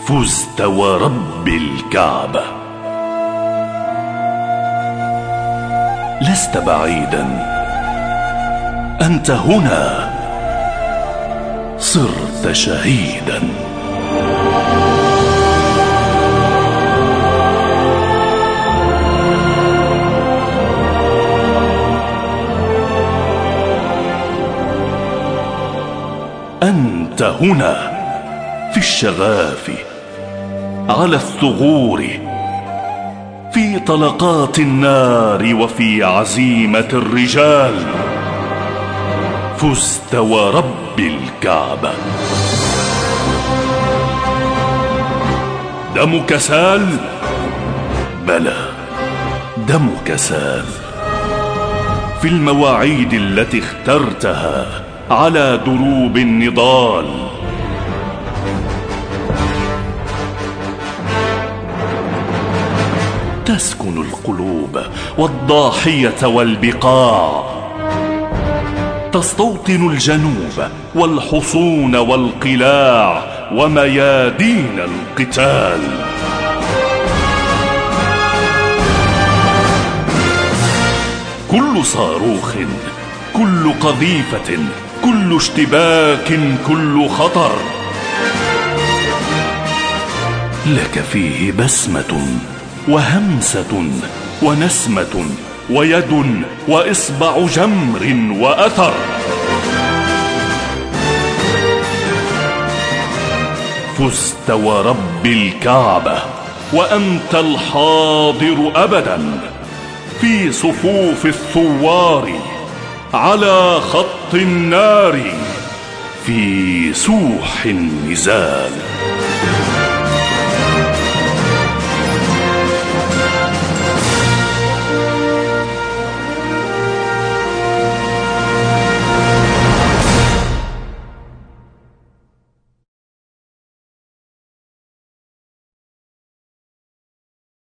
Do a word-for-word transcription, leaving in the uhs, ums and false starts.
فزت ورب الكعبة. لست بعيدا، أنت هنا، صرت شهيدا. أنت هنا في الشغاف، على الثغور، في طلقات النار وفي عزيمة الرجال. فزت ورب الكعبة. دمك سال؟ بلى، دمك سال في المواعيد التي اخترتها على دروب النضال. تسكن القلوب والضاحية والبقاع، تستوطن الجنوب والحصون والقلاع وميادين القتال. كل صاروخ، كل قذيفة، كل اشتباك، كل خطر، لك فيه بسمة وهمسة ونسمة ويد وإصبع جمر وأثر. فزت ورب الكعبة، وأنت الحاضر أبدا في صفوف الثوار، على خط النار، في سوح النزال.